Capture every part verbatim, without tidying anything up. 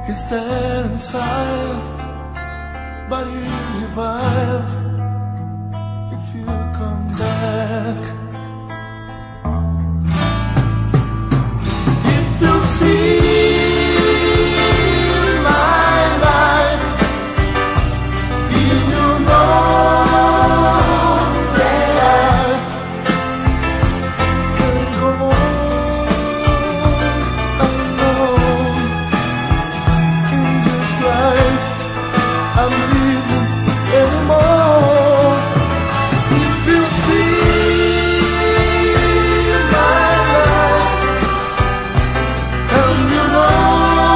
is there inside, but you revive if you come back. If you see my life, you know that I can go on alone in this life I'm living anymore. If you see my life and you know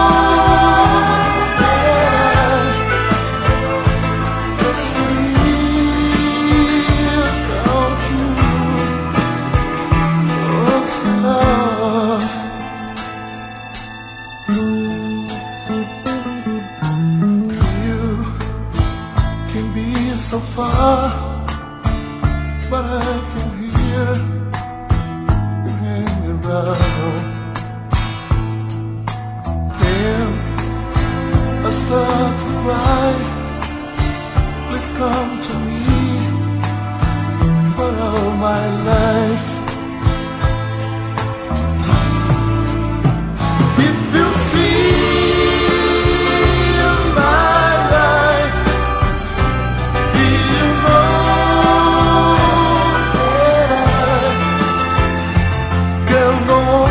that I just live down to what's love. You can be so far, but I can hear you hanging around. Then I start to cry. Please come to me for all my life. If you see my life, you know that I can go on